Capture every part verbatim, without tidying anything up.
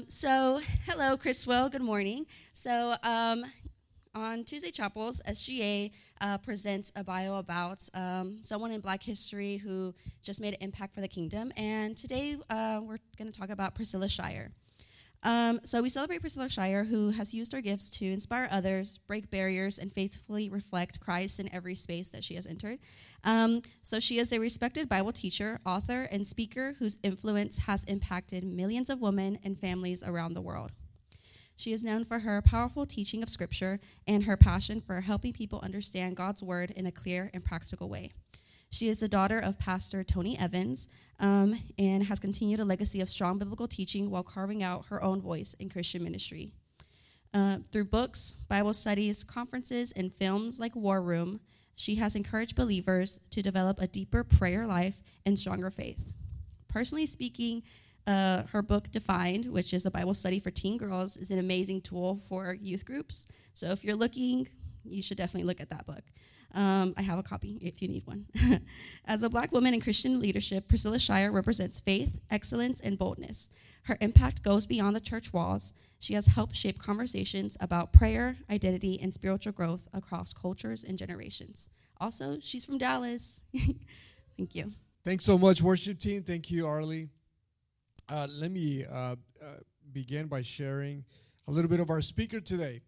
So, hello, Chriswell. Good morning. So, um, on Tuesday Chapels, S G A uh, presents a bio about um, someone in Black history who just made an impact for the kingdom. And today uh, we're going to talk about Priscilla Shirer. Um, so we celebrate Priscilla Shirer, who has used her gifts to inspire others, break barriers, and faithfully reflect Christ in every space that she has entered. Um, so she is a respected Bible teacher, author, and speaker whose influence has impacted millions of women and families around the world. She is known for her powerful teaching of Scripture and her passion for helping people understand God's Word in a clear and practical way. She is the daughter of Pastor Tony Evans um, and has continued a legacy of strong biblical teaching while carving out her own voice in Christian ministry. Uh, through books, Bible studies, conferences, and films like War Room, she has encouraged believers to develop a deeper prayer life and stronger faith. Personally speaking, uh, her book, Defined, which is a Bible study for teen girls, is an amazing tool for youth groups. So if you're looking, you should definitely look at that book. Um, I have a copy if you need one. As a Black woman in Christian leadership, Priscilla Shirer represents faith, excellence, and boldness. Her impact goes beyond the church walls. She has helped shape conversations about prayer, identity, and spiritual growth across cultures and generations. Also, she's from Dallas. Thank you. Thanks so much, worship team. Thank you, Arlie. Uh, let me uh, uh, begin by sharing a little bit of our speaker today.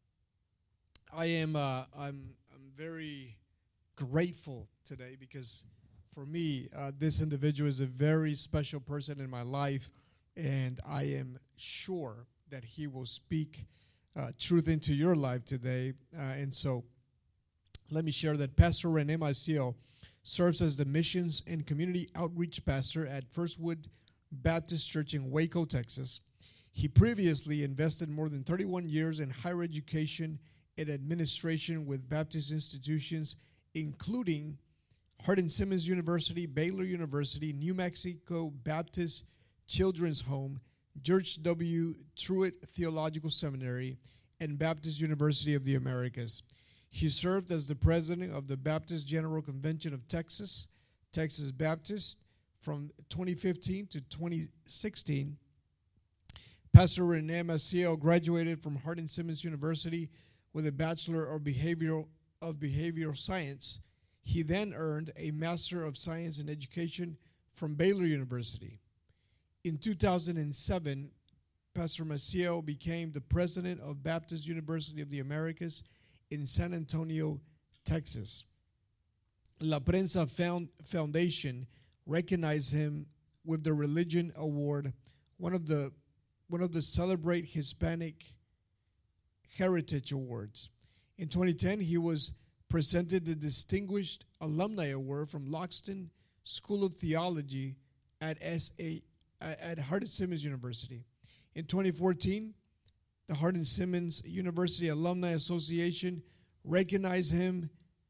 I am uh, I'm very grateful today because for me, uh, this individual is a very special person in my life, and I am sure that he will speak uh, truth into your life today. Uh, and so let me share that Pastor Rene Maciel serves as the missions and community outreach pastor at Firstwood Baptist Church in Waco, Texas. He previously invested more than thirty-one years in higher education and administration with Baptist institutions, including Hardin Simmons University, Baylor University, New Mexico Baptist Children's Home, George W. Truett Theological Seminary, and Baptist University of the Americas. He served as the president of the Baptist General Convention of Texas, Texas Baptist, from twenty fifteen to twenty sixteen. Pastor Rene Maciel graduated from Hardin Simmons University with a Bachelor of Behavioral, of Behavioral Science. He then earned a Master of Science in Education from Baylor University. In two thousand seven, Pastor Maciel became the president of Baptist University of the Americas in San Antonio, Texas. La Prensa Found, Foundation recognized him with the Religion Award, one of the one of the Celebrate Hispanic Heritage Awards. In twenty ten, he was presented the Distinguished Alumni Award from Loxton School of Theology at S A at Hardin Simmons University. In twenty fourteen, the Hardin Simmons University Alumni Association recognized him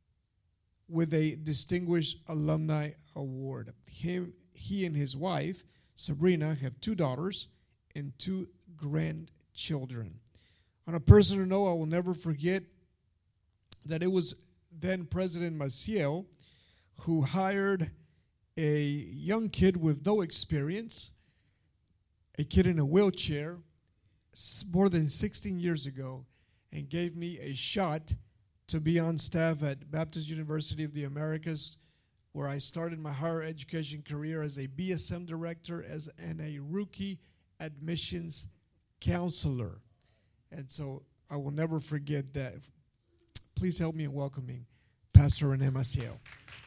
with a Distinguished Alumni Award. Him, he and his wife, Sabrina, have two daughters and two grandchildren. On a personal note, I will never forget that it was then President Maciel who hired a young kid with no experience, a kid in a wheelchair, more than sixteen years ago, and gave me a shot to be on staff at Baptist University of the Americas, where I started my higher education career as a B S M director as and a rookie admissions counselor. And so I will never forget that. Please help me in welcoming Pastor Rene Maciel.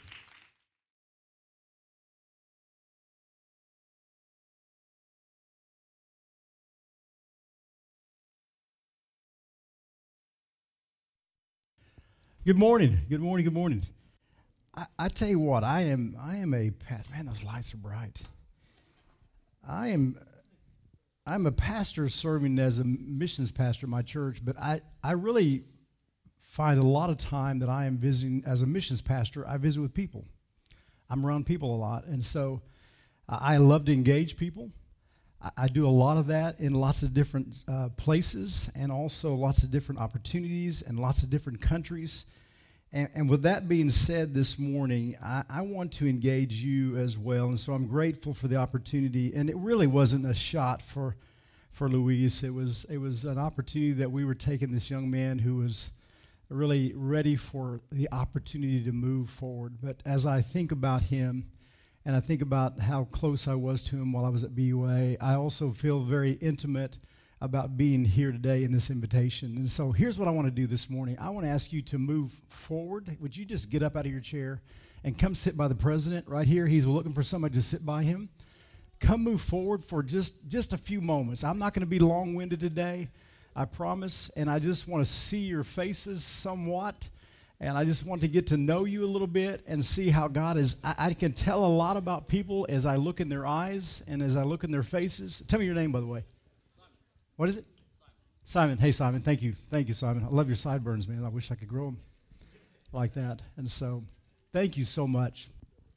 Good morning. Good morning. Good morning. I, I tell you what, I am I am a man. Those lights are bright. I am I'm a pastor serving as a missions pastor at my church, but I, I really find a lot of time that I am visiting as a missions pastor. I visit with people. I'm around people a lot, and so I love to engage people. I, I do a lot of that in lots of different uh, places, and also lots of different opportunities and lots of different countries. And, and with that being said this morning, I, I want to engage you as well. And so I'm grateful for the opportunity. And it really wasn't a shot for, for Luis. It was it was an opportunity that we were taking this young man who was really ready for the opportunity to move forward. But as I think about him, and I think about how close I was to him while I was at B U A, I also feel very intimate about being here today in this invitation. And so here's what I want to do this morning. I want to ask you to move forward. Would you just get up out of your chair and come sit by the president right here? He's looking for somebody to sit by him. Come move forward for just, just a few moments. I'm not going to be long-winded today, I promise. And I just want to see your faces somewhat. And I just want to get to know you a little bit and see how God is. I, I can tell a lot about people as I look in their eyes and as I look in their faces. Tell me your name, by the way. Simon. What is it? Simon. Simon. Hey, Simon. Thank you. Thank you, Simon. I love your sideburns, man. I wish I could grow them like that. And so thank you so much.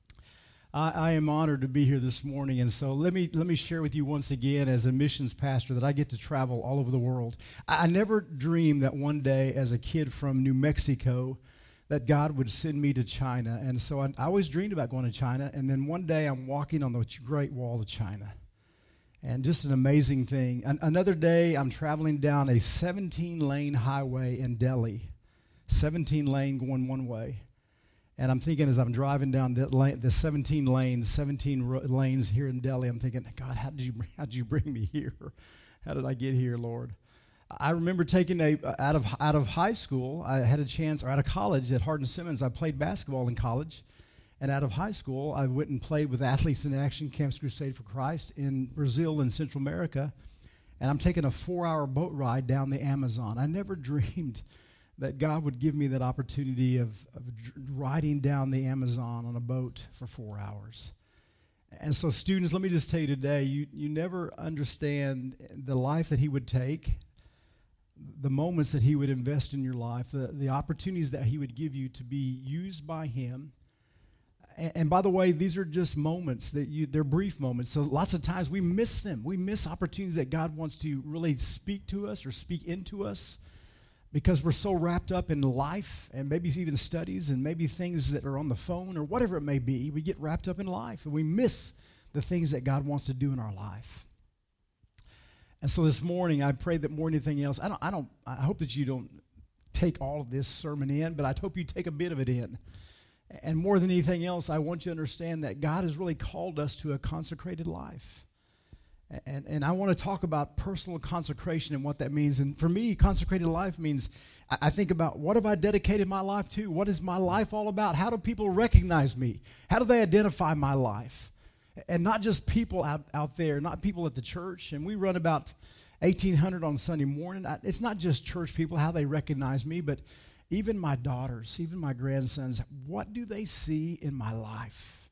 I, I am honored to be here this morning. And so let me let me share with you once again as a missions pastor that I get to travel all over the world. I, I never dreamed that one day as a kid from New Mexico that God would send me to China. And so I, I always dreamed about going to China. And then one day I'm walking on the Great Wall of China. And just an amazing thing. An, another day I'm traveling down a seventeen-lane highway in Delhi. seventeen lane going one way. And I'm thinking as I'm driving down the, lane, the seventeen lanes, seventeen ro- lanes here in Delhi, I'm thinking, God, how did you how did you bring me here? How did I get here, Lord? I remember taking a out of out of high school. I had a chance, or out of college at Hardin Simmons. I played basketball in college, and out of high school, I went and played with Athletes in Action, Campus Crusade for Christ in Brazil and Central America. And I'm taking a four-hour boat ride down the Amazon. I never dreamed that God would give me that opportunity of, of riding down the Amazon on a boat for four hours. And so, students, let me just tell you today, you you never understand the life that He would take, the moments that He would invest in your life, the, the opportunities that He would give you to be used by Him. And, and by the way, these are just moments that you, they're brief moments. So lots of times we miss them. We miss opportunities that God wants to really speak to us or speak into us because we're so wrapped up in life and maybe even studies and maybe things that are on the phone or whatever it may be. We get wrapped up in life and we miss the things that God wants to do in our life. And so this morning, I pray that more than anything else, I don't, I don't, I hope that you don't take all of this sermon in, but I hope you take a bit of it in. And more than anything else, I want you to understand that God has really called us to a consecrated life. And, and I want to talk about personal consecration and what that means. And for me, consecrated life means I think about what have I dedicated my life to? What is my life all about? How do people recognize me? How do they identify my life? And not just people out, out there, not people at the church. And we run about eighteen hundred on Sunday morning. It's not just church people, how they recognize me, but even my daughters, even my grandsons, what do they see in my life?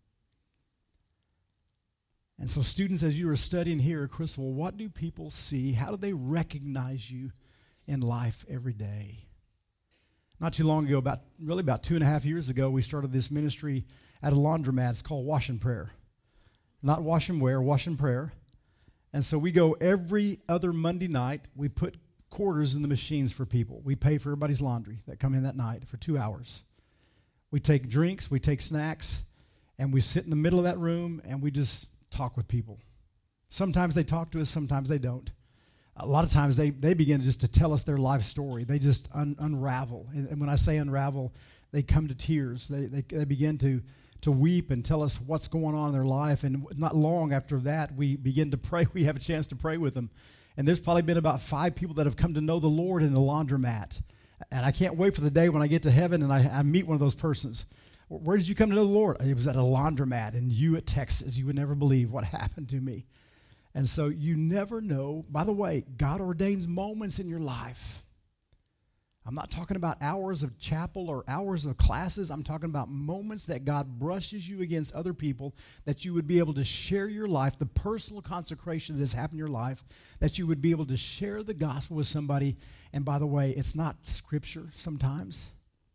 And so students, as you are studying here at Criswell, what do people see? How do they recognize you in life every day? Not too long ago, about really about two and a half years ago, we started this ministry at a laundromat. It's called Wash and Prayer. Not wash and wear, wash and prayer. And so we go every other Monday night. We put quarters in the machines for people. We pay for everybody's laundry that come in that night for two hours. We take drinks, we take snacks, and we sit in the middle of that room and we just talk with people. Sometimes they talk to us, sometimes they don't. A lot of times they, they begin just to tell us their life story. They just un, unravel. And, and when I say unravel, they come to tears. They, they, they begin to to weep and tell us what's going on in their life. And not long after that, we begin to pray. We have a chance to pray with them. And there's probably been about five people that have come to know the Lord in the laundromat. And I can't wait for the day when I get to heaven and I, I meet one of those persons. Where did you come to know the Lord? It was at a laundromat in Hewitt, Texas. You would never believe what happened to me. And so you never know. By the way, God ordains moments in your life. I'm not talking about hours of chapel or hours of classes. I'm talking about moments that God brushes you against other people, that you would be able to share your life, the personal consecration that has happened in your life, that you would be able to share the gospel with somebody. And by the way, it's not scripture sometimes.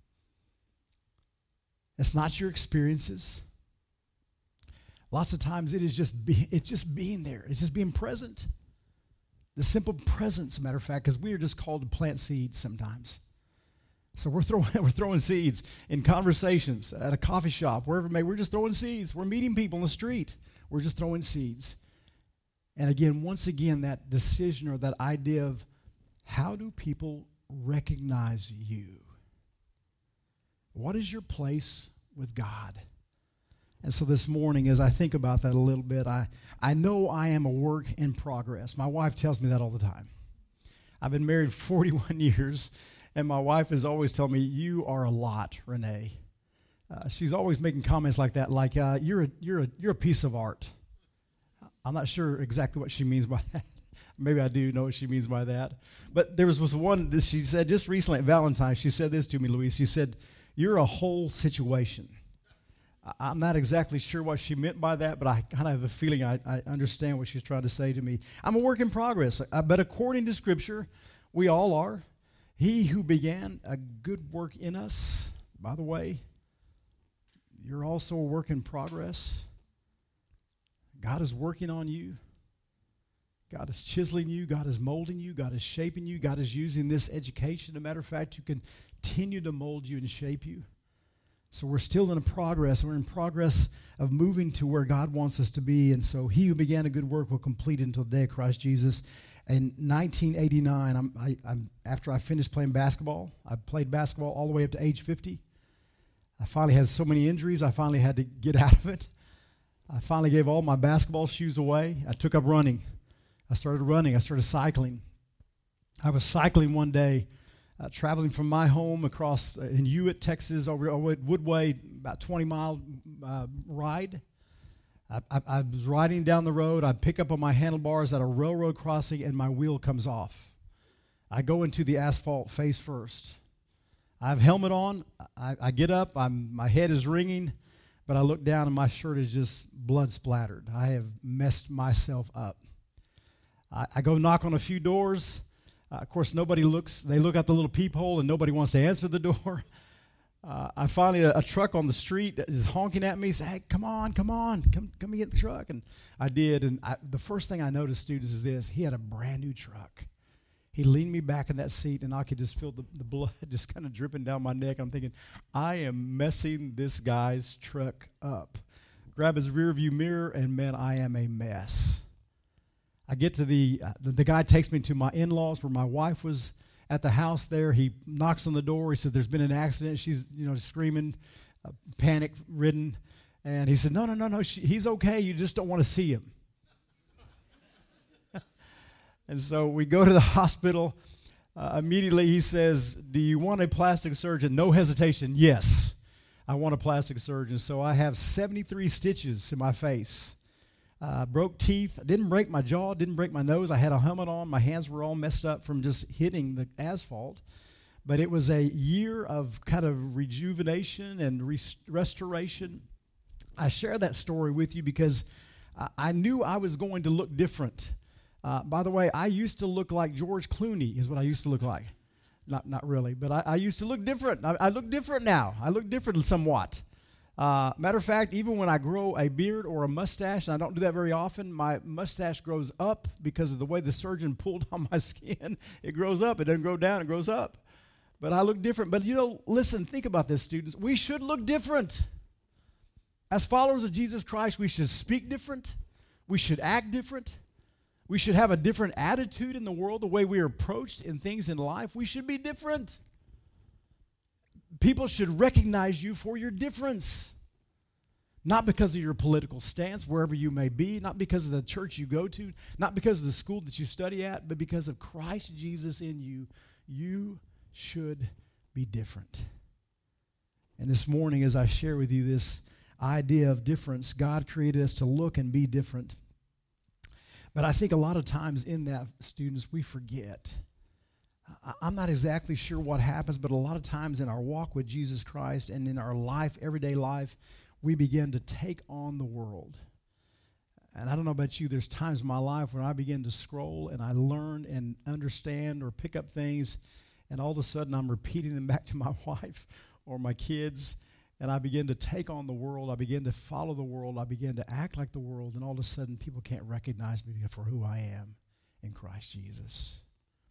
It's not your experiences. Lots of times it is just be, it's just being there. It's just being present. The simple presence, matter of fact, because we are just called to plant seeds sometimes. So we're throwing we're throwing seeds in conversations at a coffee shop, wherever it may. We're just throwing seeds. We're meeting people in the street. We're just throwing seeds. And again, once again, that decision or that idea of how do people recognize you? What is your place with God? And so this morning, as I think about that a little bit, I, I know I am a work in progress. My wife tells me that all the time. I've been married forty-one years, and my wife is always telling me, you are a lot, Renee. Uh, she's always making comments like that, like, uh, you're, a, you're, a, you're a piece of art. I'm not sure exactly what she means by that. Maybe I do know what she means by that. But there was, was one that she said just recently at Valentine's. She said this to me, Louise. She said, you're a whole situation. I'm not exactly sure what she meant by that, but I kind of have a feeling I, I understand what she's trying to say to me. I'm a work in progress, uh, but according to Scripture, we all are. He who began a good work in us, by the way, you're also a work in progress. God is working on you. God is chiseling you. God is molding you. God is shaping you. God is using this education, as a matter of fact, to continue to mold you and shape you. So we're still in a progress. We're in progress of moving to where God wants us to be. And so he who began a good work will complete it until the day of Christ Jesus. In nineteen eighty-nine, I'm, I, I'm, after I finished playing basketball, I played basketball all the way up to age fifty. I finally had so many injuries, I finally had to get out of it. I finally gave all my basketball shoes away. I took up running. I started running. I started cycling. I was cycling one day, Uh, traveling from my home across uh, in Hewitt, Texas, over, over Woodway, about twenty mile uh, ride. I, I, I was riding down the road. I pick up on my handlebars at a railroad crossing, and my wheel comes off. I go into the asphalt face first. I have helmet on. I, I get up. I'm, my head is ringing, but I look down, and my shirt is just blood splattered. I have messed myself up. I, I go knock on a few doors. Uh, of course, nobody looks. They look out the little peephole, and nobody wants to answer the door. Uh, I finally, a, a truck on the street is honking at me, say, hey, come on, come on, come come and get the truck. And I did, and I, the first thing I noticed, students, is this. He had a brand new truck. He leaned me back in that seat, and I could just feel the, the blood just kind of dripping down my neck. I'm thinking, I am messing this guy's truck up. Grab his rear view mirror, and man, I am a mess. I get to the, uh, the, the guy takes me to my in-laws where my wife was at the house there. He knocks on the door. He said, there's been an accident. She's, you know, screaming, uh, panic-ridden. And he said, no, no, no, no, she, he's okay. You just don't want to see him. And so we go to the hospital. Uh, immediately he says, do you want a plastic surgeon? No hesitation, yes, I want a plastic surgeon. So I have seventy-three stitches in my face. Uh, broke teeth. Didn't break my jaw, didn't break my nose. I had a helmet on. My hands were all messed up from just hitting the asphalt. But it was a year of kind of rejuvenation and res- restoration. I share that story with you because I, I knew I was going to look different. Uh, by the way, I used to look like George Clooney is what I used to look like. Not not really, but I, I used to look different. I, I look different now. I look different somewhat. Uh, matter of fact, even when I grow a beard or a mustache, and I don't do that very often, my mustache grows up because of the way the surgeon pulled on my skin. It grows up. It doesn't grow down. It grows up. But I look different. But, you know, listen, think about this, students. We should look different. As followers of Jesus Christ, we should speak different. We should act different. We should have a different attitude in the world, the way we are approached in things in life. We should be different. People should recognize you for your difference. Not because of your political stance, wherever you may be, not because of the church you go to, not because of the school that you study at, but because of Christ Jesus in you. You should be different. And this morning, as I share with you this idea of difference, God created us to look and be different. But I think a lot of times in that, students, we forget. I'm not exactly sure what happens, but a lot of times in our walk with Jesus Christ and in our life, everyday life, we begin to take on the world. And I don't know about you, there's times in my life when I begin to scroll and I learn and understand or pick up things, and all of a sudden I'm repeating them back to my wife or my kids, and I begin to take on the world. I begin to follow the world. I begin to act like the world, and all of a sudden people can't recognize me for who I am in Christ Jesus.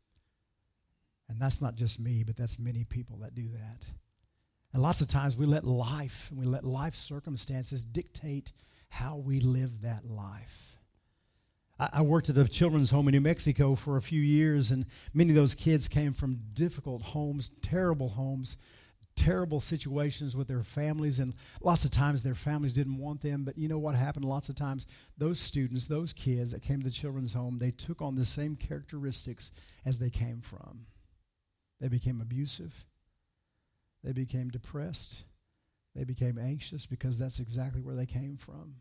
And that's not just me, but that's many people that do that. And lots of times we let life and we let life circumstances dictate how we live that life. I, I worked at a children's home in New Mexico for a few years, and many of those kids came from difficult homes, terrible homes, terrible situations with their families, and lots of times their families didn't want them. But you know what happened? Lots of times those students, those kids that came to the children's home, they took on the same characteristics as they came from. They became abusive. They became depressed. They became anxious because that's exactly where they came from.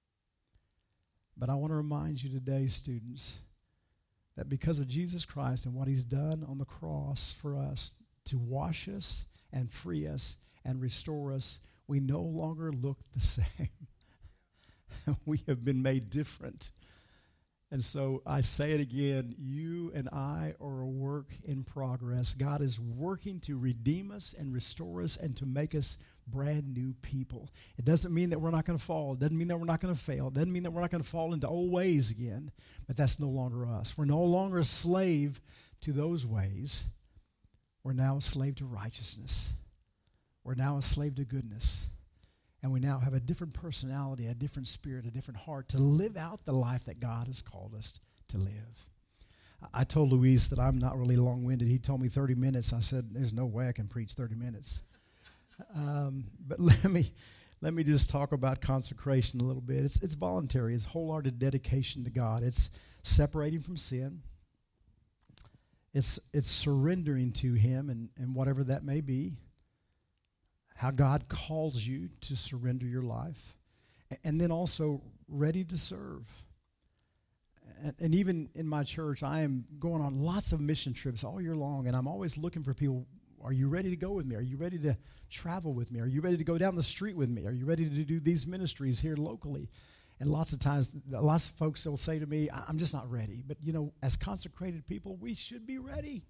But I want to remind you today, students, that because of Jesus Christ and what he's done on the cross for us to wash us and free us and restore us, we no longer look the same. We have been made different. And so I say it again, you and I are a work in progress. God is working to redeem us and restore us and to make us brand new people. It doesn't mean that we're not going to fall. It doesn't mean that we're not going to fail. It doesn't mean that we're not going to fall into old ways again. But that's no longer us. We're no longer a slave to those ways. We're now a slave to righteousness. We're now a slave to goodness. And we now have a different personality, a different spirit, a different heart to live out the life that God has called us to live. I told Luis that I'm not really long-winded. He told me thirty minutes. I said, there's no way I can preach thirty minutes. Um, but let me let me just talk about consecration a little bit. It's it's voluntary. It's wholehearted dedication to God. It's separating from sin. It's it's surrendering to him and, and whatever that may be. How God calls you to surrender your life. And then also ready to serve. And, and even in my church, I am going on lots of mission trips all year long, and I'm always looking for people. Are you ready to go with me? Are you ready to travel with me? Are you ready to go down the street with me? Are you ready to do these ministries here locally? And lots of times, lots of folks will say to me, I'm just not ready. But, you know, as consecrated people, we should be ready.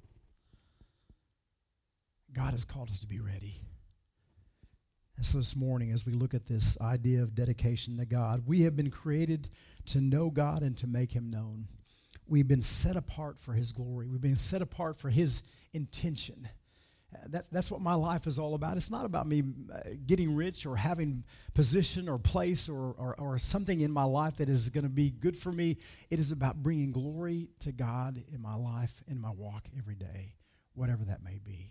God has called us to be ready. And so this morning, as we look at this idea of dedication to God, we have been created to know God and to make him known. We've been set apart for his glory. We've been set apart for his intention. That, that's what my life is all about. It's not about me getting rich or having position or place or, or, or something in my life that is going to be good for me. It is about bringing glory to God in my life, in my walk every day, whatever that may be.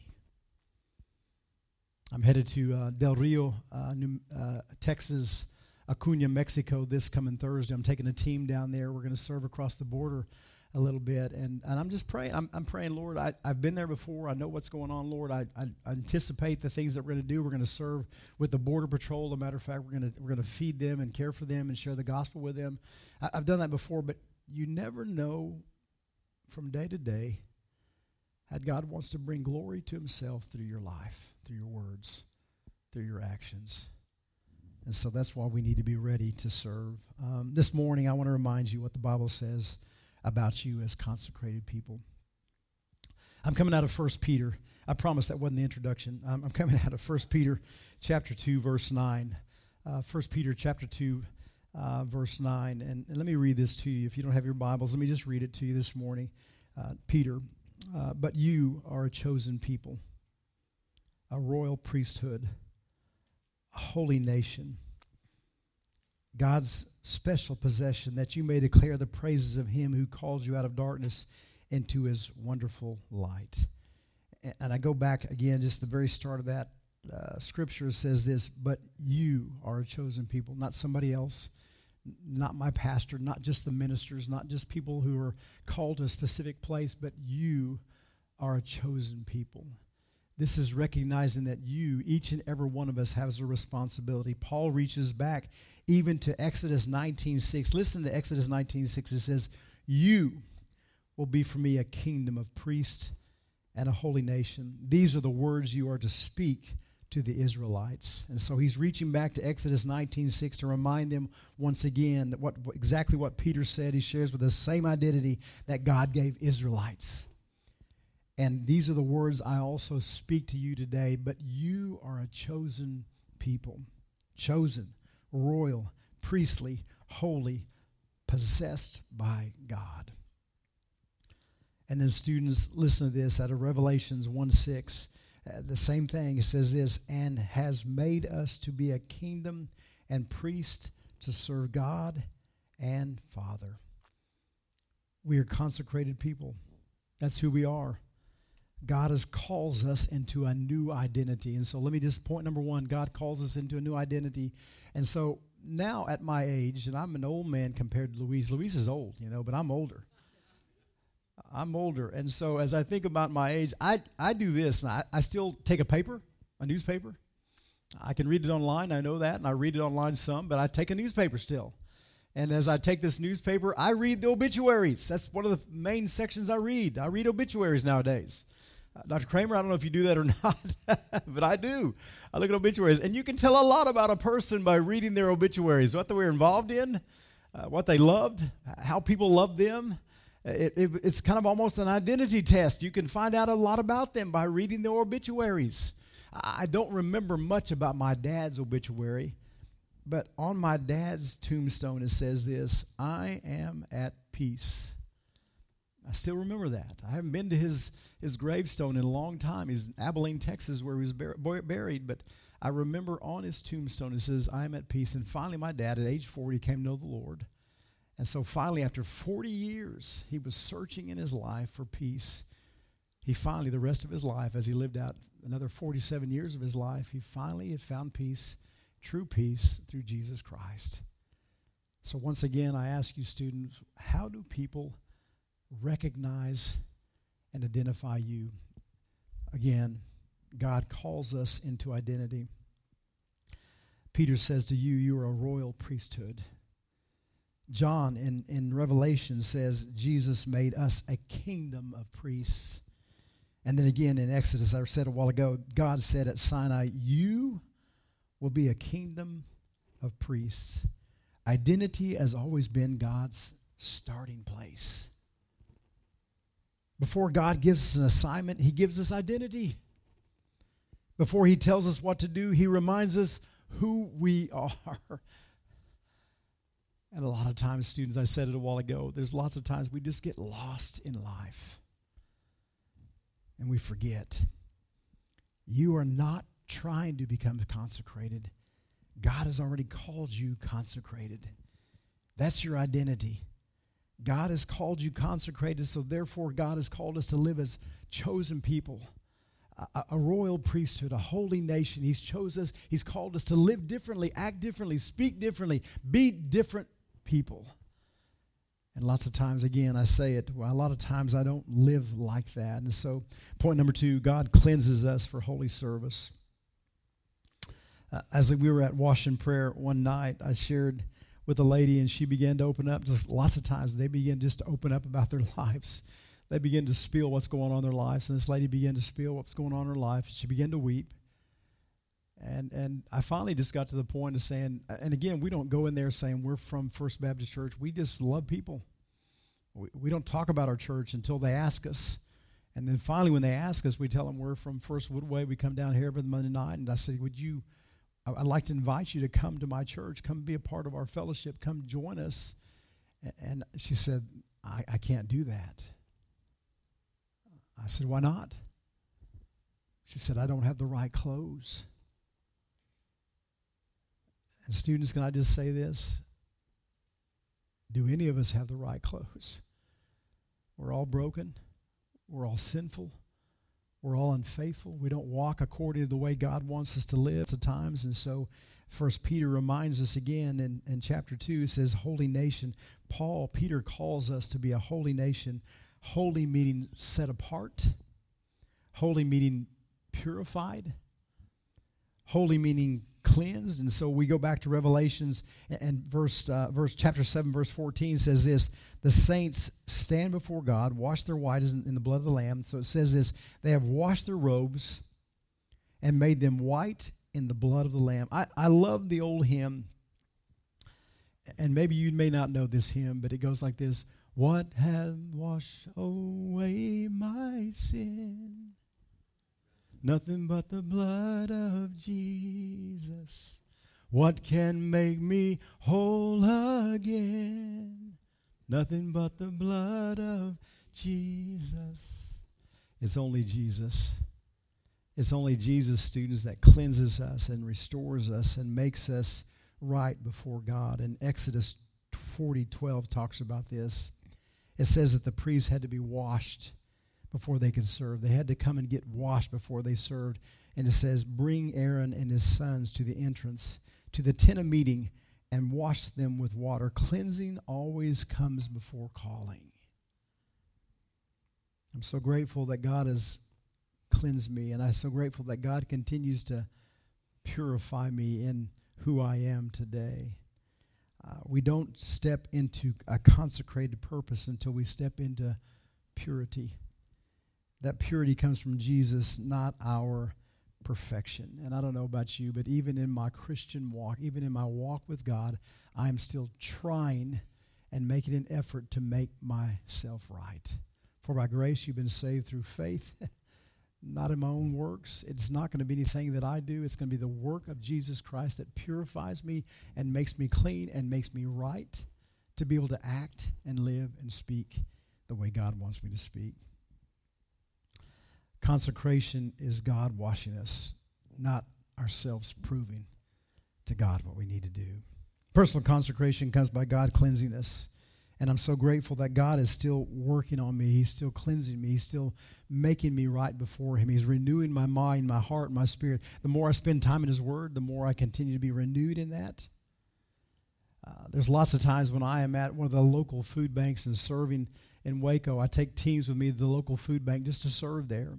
I'm headed to uh, Del Rio, uh, New, uh, Texas, Acuna, Mexico this coming Thursday. I'm taking a team down there. We're going to serve across the border a little bit. And, and I'm just praying. I'm, I'm praying, Lord, I, I've been there before. I know what's going on, Lord. I, I, I anticipate the things that we're going to do. We're going to serve with the Border Patrol. As a matter of fact, we're going to we're going to feed them and care for them and share the gospel with them. I, I've done that before, but you never know from day to day how God wants to bring glory to himself through your life, through your words, through your actions. And so that's why we need to be ready to serve. Um, this morning, I want to remind you what the Bible says about you as consecrated people. I'm coming out of First Peter. I promise that wasn't the introduction. Um, I'm coming out of First Peter chapter two, verse nine. Uh, First Peter chapter two, uh, verse nine. And, and let me read this to you. If you don't have your Bibles, let me just read it to you this morning. Uh, Peter, uh, but you are a chosen people, a royal priesthood, a holy nation, God's special possession, that you may declare the praises of him who called you out of darkness into his wonderful light. And I go back again, just the very start of that uh, scripture says this, but you are a chosen people, not somebody else, not my pastor, not just the ministers, not just people who are called to a specific place, but you are a chosen people. This is recognizing that you, each and every one of us, has a responsibility. Paul reaches back even to Exodus nineteen six. Listen to Exodus nineteen six. It says, you will be for me a kingdom of priests and a holy nation. These are the words you are to speak to the Israelites. And so he's reaching back to Exodus nineteen six to remind them once again that what exactly what Peter said. He shares with the same identity that God gave Israelites. And these are the words I also speak to you today. But you are a chosen people, chosen, royal, priestly, holy, possessed by God. And then students, listen to this out of Revelations one six. Uh, the same thing. It says this, and has made us to be a kingdom and priest to serve God and Father. We are consecrated people. That's who we are. God has calls us into a new identity. And so let me just point number one, God calls us into a new identity. And so now at my age, and I'm an old man compared to Louise. Louise is old, you know, but I'm older. I'm older. And so as I think about my age, I, I do this. And I, I still take a paper, a newspaper. I can read it online. I know that. And I read it online some, but I take a newspaper still. And as I take this newspaper, I read the obituaries. That's one of the main sections I read. I read obituaries nowadays. Uh, Doctor Kramer, I don't know if you do that or not, but I do. I look at obituaries. And you can tell a lot about a person by reading their obituaries, what they were involved in, uh, what they loved, how people loved them. It, it, it's kind of almost an identity test. You can find out a lot about them by reading their obituaries. I don't remember much about my dad's obituary, but on my dad's tombstone it says this, I am at peace. I still remember that. I haven't been to his, his gravestone in a long time. He's in Abilene, Texas, where he was bur- buried, but I remember on his tombstone it says, I am at peace. And finally my dad at age forty came to know the Lord. And so finally, after forty years, he was searching in his life for peace. He finally, the rest of his life, as he lived out another forty-seven years of his life, he finally had found peace, true peace, through Jesus Christ. So once again, I ask you students, how do people recognize and identify you? Again, God calls us into identity. Peter says to you, you are a royal priesthood. John in, in Revelation says Jesus made us a kingdom of priests. And then again in Exodus, I said a while ago, God said at Sinai, you will be a kingdom of priests. Identity has always been God's starting place. Before God gives us an assignment, he gives us identity. Before he tells us what to do, he reminds us who we are. And a lot of times, students, I said it a while ago, there's lots of times we just get lost in life. And we forget. You are not trying to become consecrated. God has already called you consecrated. That's your identity. God has called you consecrated, so therefore God has called us to live as chosen people, a, a royal priesthood, a holy nation. He's chosen us. He's called us to live differently, act differently, speak differently, be different people. And lots of times, again, I say it, well, a lot of times I don't live like that. And so point number two, God cleanses us for holy service. Uh, as we were at Wash and Prayer one night, I shared with a lady, and she began to open up. Just lots of times they begin just to open up about their lives. They begin to spill what's going on in their lives. And this lady began to spill what's going on in her life. She began to weep. And and I finally just got to the point of saying, and again, we don't go in there saying we're from First Baptist Church. We just love people. We, we don't talk about our church until they ask us. And then finally when they ask us, we tell them we're from First Woodway. We come down here every Monday night. And I said, would you, I'd like to invite you to come to my church. Come be a part of our fellowship. Come join us. And she said, I, I can't do that. I said, why not? She said, I don't have the right clothes. And students, can I just say this? Do any of us have the right clothes? We're all broken. We're all sinful. We're all unfaithful. We don't walk according to the way God wants us to live at times. And so First Peter reminds us again in, in chapter two, it says, holy nation. Paul, Peter calls us to be a holy nation. Holy meaning set apart. Holy meaning purified. Holy meaning cleansed. And so we go back to Revelations, and verse uh, verse chapter seven, verse fourteen says this, the saints stand before God, wash their white in, in the blood of the Lamb. So it says this, they have washed their robes and made them white in the blood of the Lamb. I, I love the old hymn, and maybe you may not know this hymn, but it goes like this, what hath washed away my sin? Nothing but the blood of Jesus. What can make me whole again? Nothing but the blood of Jesus. It's only Jesus. It's only Jesus, students, that cleanses us and restores us and makes us right before God. And Exodus forty twelve talks about this. it says that the priests had to be washed before they could serve. They had to come and get washed before they served. And it says, bring Aaron and his sons to the entrance, to the tent of meeting, and wash them with water. Cleansing always comes before calling. I'm so grateful that God has cleansed me, and I'm so grateful that God continues to purify me in who I am today. Uh, we don't step into a consecrated purpose until we step into purity. That purity comes from Jesus, not our perfection. And I don't know about you, but even in my Christian walk, even in my walk with God, I'm still trying and making an effort to make myself right. For by grace you've been saved through faith, not in my own works. It's not going to be anything that I do. It's going to be the work of Jesus Christ that purifies me and makes me clean and makes me right to be able to act and live and speak the way God wants me to speak. Consecration is God washing us, not ourselves proving to God what we need to do. Personal consecration comes by God cleansing us. And I'm so grateful that God is still working on me. He's still cleansing me. He's still making me right before Him. He's renewing my mind, my heart, my spirit. The more I spend time in His Word, the more I continue to be renewed in that. Uh, there's lots of times when I am at one of the local food banks and serving in Waco, I take teams with me to the local food bank just to serve there.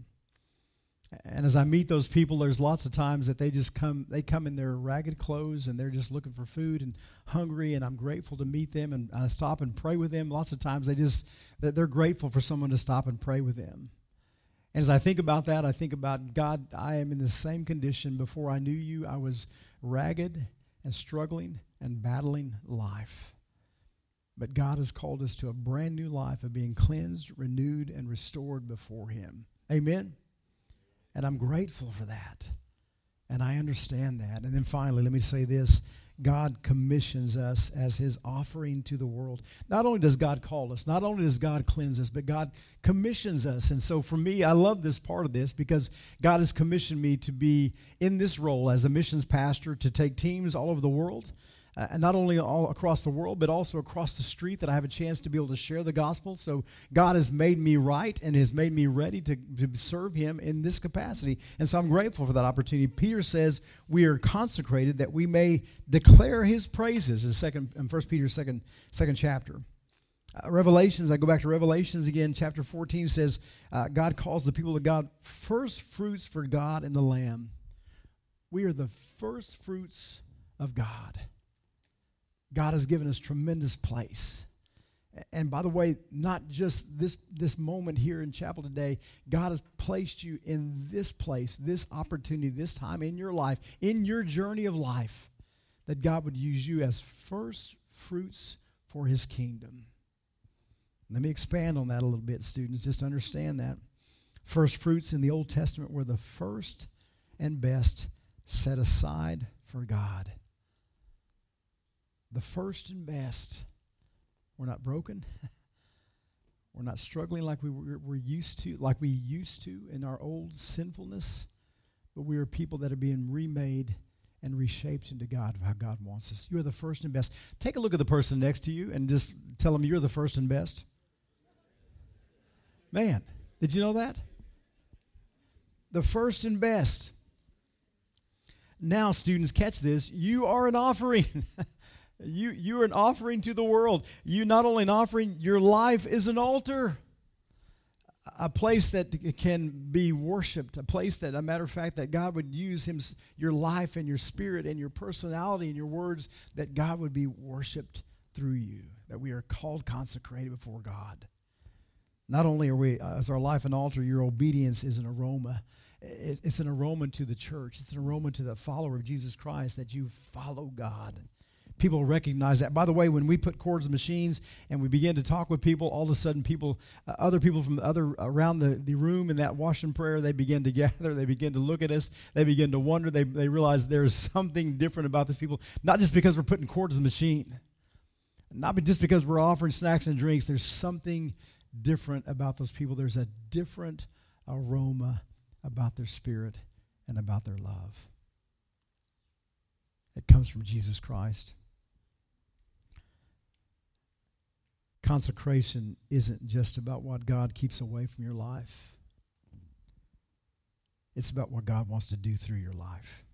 And as I meet those people, there's lots of times that they just come, they come in their ragged clothes and they're just looking for food and hungry, and I'm grateful to meet them, and I stop and pray with them. Lots of times they just, they're grateful for someone to stop and pray with them. And as I think about that, I think about, God, I am in the same condition. Before I knew you, I was ragged and struggling and battling life. But God has called us to a brand new life of being cleansed, renewed, and restored before Him. Amen? And I'm grateful for that. And I understand that. And then finally, let me say this. God commissions us as His offering to the world. Not only does God call us, not only does God cleanse us, but God commissions us. And so for me, I love this part of this because God has commissioned me to be in this role as a missions pastor, to take teams all over the world. Uh, and not only all across the world, but also across the street, that I have a chance to be able to share the gospel. So God has made me right and has made me ready to, to serve Him in this capacity. And so I'm grateful for that opportunity. Peter says we are consecrated that we may declare His praises in second in First Peter second second chapter. Uh, Revelations, I go back to Revelations again, chapter fourteen says uh, God calls the people of God first fruits for God and the Lamb. We are the first fruits of God. God has given us tremendous place. And by the way, not just this, this moment here in chapel today, God has placed you in this place, this opportunity, this time in your life, in your journey of life, that God would use you as first fruits for His kingdom. Let me expand on that a little bit, students, just understand that. First fruits in the Old Testament were the first and best set aside for God. The first and best. We're not broken. We're not struggling like we were, we're used to, like we used to in our old sinfulness. But we are people that are being remade and reshaped into God, how God wants us. You are the first and best. Take a look at the person next to you and just tell them you're the first and best. Man, did you know that? The first and best. Now, students, catch this. You are an offering. You, you are an offering to the world. You not only an offering, your life is an altar. A place that can be worshiped. A place that, a matter of fact, that God would use him, your life and your spirit and your personality and your words, that God would be worshiped through you. That we are called consecrated before God. Not only are we, uh, is our life an altar, your obedience is an aroma. It, it's an aroma to the church. It's an aroma to the follower of Jesus Christ, that you follow God. People recognize that. By the way, when we put cords in machines and we begin to talk with people, all of a sudden people, uh, other people from other around the, the room in that wash and prayer, they begin to gather. They begin to look at us. They begin to wonder. They, they realize there's something different about these people. Not just because we're putting cords in the machine. Not just because we're offering snacks and drinks. There's something different about those people. There's a different aroma about their spirit and about their love. It comes from Jesus Christ. consecration isn't just about what God keeps away from your life. It's about what God wants to do through your life.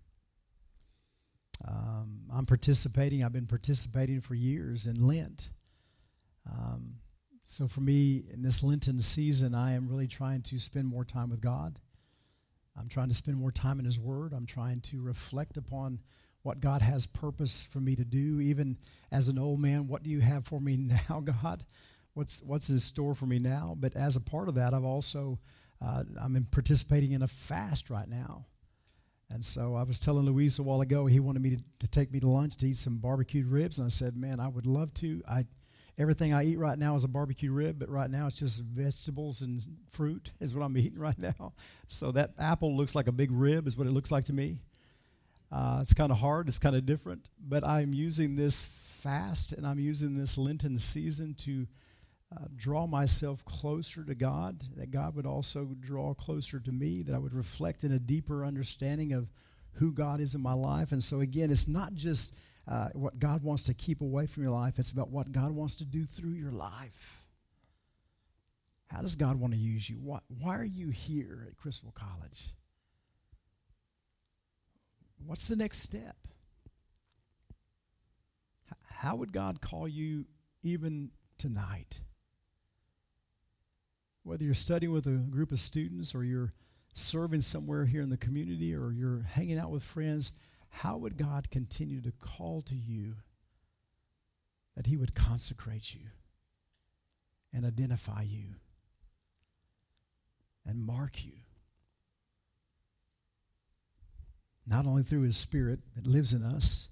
Um, I'm participating. I've been participating for years in Lent. Um, so for me, in this Lenten season, I am really trying to spend more time with God. I'm trying to spend more time in His Word. I'm trying to reflect upon what God has purpose for me to do. Even as an old man, what do you have for me now, God? What's what's in store for me now? But as a part of that, I've also, uh, I'm in participating in a fast right now. And so I was telling Luis a while ago, he wanted me to, to take me to lunch to eat some barbecued ribs. And I said, man, I would love to. I Everything I eat right now is a barbecue rib, but right now it's just vegetables and fruit is what I'm eating right now. So that apple looks like a big rib is what it looks like to me. Uh, it's kind of hard. It's kind of different. But I'm using this fast and I'm using this Lenten season to uh, draw myself closer to God, that God would also draw closer to me, that I would reflect in a deeper understanding of who God is in my life. And so, again, it's not just Uh, what God wants to keep away from your life. It's about what God wants to do through your life. How does God want to use you? Why, why are you here at Criswell College? What's the next step? H- how would God call you even tonight? Whether you're studying with a group of students or you're serving somewhere here in the community or you're hanging out with friends, how would God continue to call to you that He would consecrate you and identify you and mark you? Not only through His Spirit that lives in us,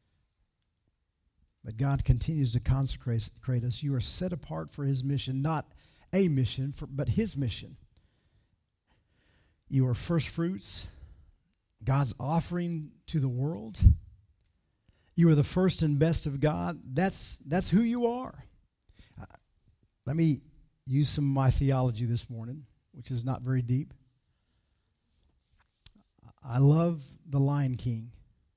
but God continues to consecrate us. You are set apart for His mission, not a mission, for, but His mission. You are first fruits, God's offering to the world. You are the first and best of God. That's, that's who you are. Uh, let me use some of my theology this morning, which is not very deep. I love The Lion King.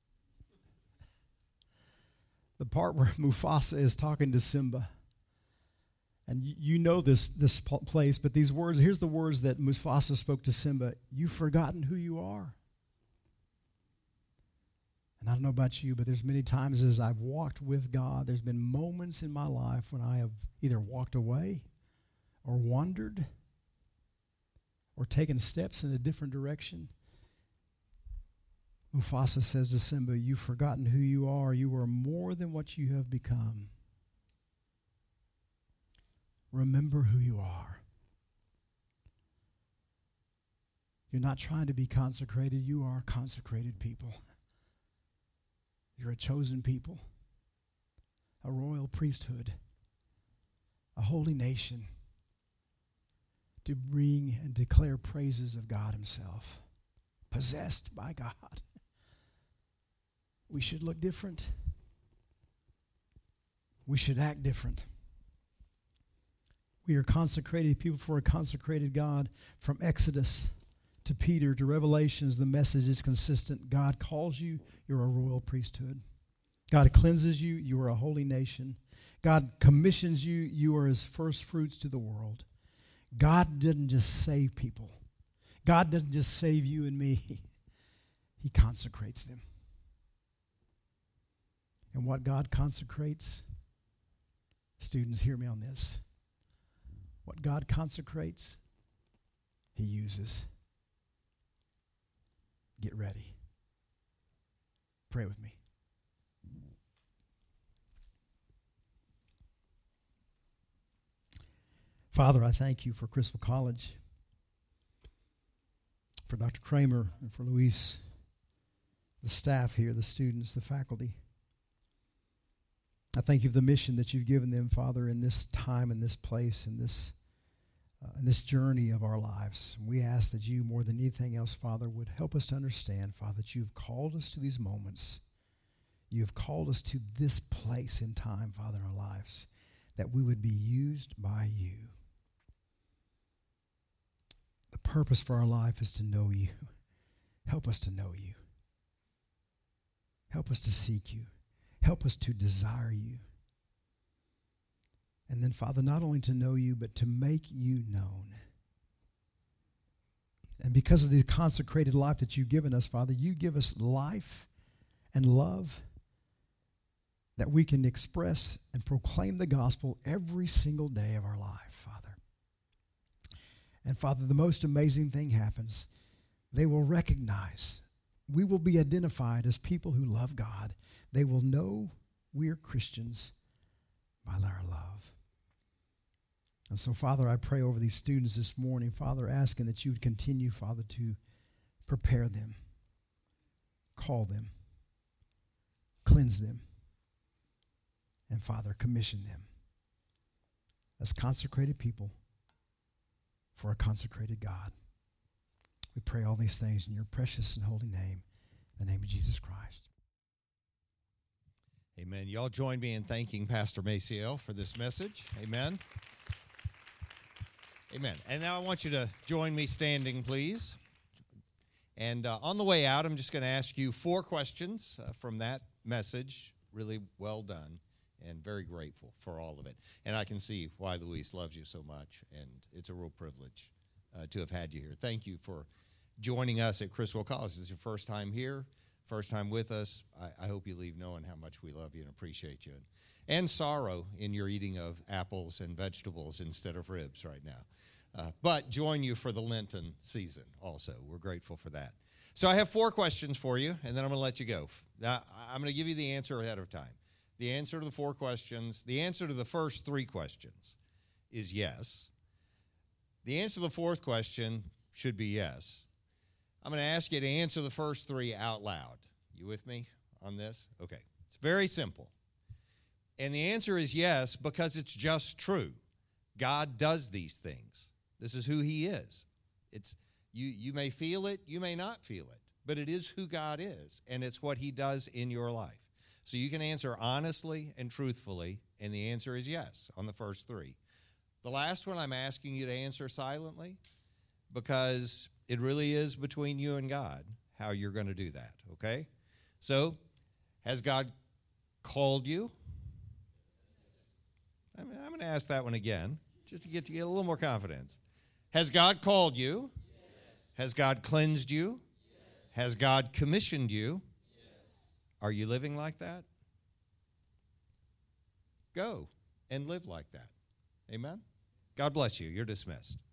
The part where Mufasa is talking to Simba. And you know this, this place, but these words, here's the words that Mufasa spoke to Simba. You've forgotten who you are. And I don't know about you, but there's many times as I've walked with God, there's been moments in my life when I have either walked away or wandered or taken steps in a different direction. Mufasa says to Simba, you've forgotten who you are. You are more than what you have become. Remember who you are. You're not trying to be consecrated. You are consecrated people. You're a chosen people, a royal priesthood, a holy nation to bring and declare praises of God Himself, possessed by God. We should look different. We should act different. We are consecrated people for a consecrated God. From Exodus to Peter to Revelations, the message is consistent. God calls you, you're a royal priesthood. God cleanses you, you are a holy nation. God commissions you, you are His first fruits to the world. God didn't just save people. God doesn't just save you and me. He consecrates them. And what God consecrates, students, hear me on this. What God consecrates, He uses. Get ready. Pray with me. Father, I thank You for Criswell College, for Doctor Kramer, and for Luis, the staff here, the students, the faculty. I thank You for the mission that You've given them, Father, in this time, in this place, in this Uh, in this journey of our lives. We ask that You, more than anything else, Father, would help us to understand, Father, that You've called us to these moments. You have called us to this place in time, Father, in our lives, that we would be used by You. The purpose for our life is to know You. Help us to know You. Help us to seek You. Help us to desire You. And then, Father, not only to know you, but to make you known. And because of the consecrated life that you've given us, Father, you give us life and love that we can express and proclaim the gospel every single day of our life, Father. And Father, the most amazing thing happens. They will recognize, we will be identified as people who love God. They will know we're Christians by our love. And so, Father, I pray over these students this morning, Father, asking that you would continue, Father, to prepare them, call them, cleanse them, and, Father, commission them as consecrated people for a consecrated God. We pray all these things in your precious and holy name, in the name of Jesus Christ. Amen. Y'all join me in thanking Pastor Maciel for this message. Amen. Amen. And now I want you to join me standing, please. And uh, on the way out, I'm just going to ask you four questions uh, from that message. Really well done, and very grateful for all of it. And I can see why Luis loves you so much, and it's a real privilege uh, to have had you here. Thank you for joining us at Criswell College. This is your first time here, first time with us. I, I hope you leave knowing how much we love you and appreciate you. And, and sorrow in your eating of apples and vegetables instead of ribs right now. Uh, but join you for the Lenten season also. We're grateful for that. So I have four questions for you, and then I'm going to let you go. Now, I'm going to give you the answer ahead of time. The answer to the four questions, the answer to the first three questions is yes. The answer to the fourth question should be yes. I'm going to ask you to answer the first three out loud. You with me on this? Okay. It's very simple. And the answer is yes because it's just true. God does these things. This is who he is. It's you, you may feel it, you may not feel it, but it is who God is, and it's what he does in your life. So you can answer honestly and truthfully, and the answer is yes on the first three. The last one I'm asking you to answer silently because it really is between you and God how you're going to do that, okay? So, has God called you? I'm, I'm going to ask that one again just to get to get a little more confidence. Has God called you? Yes. Has God cleansed you? Yes. Has God commissioned you? Yes. Are you living like that? Go and live like that. Amen? God bless you. You're dismissed.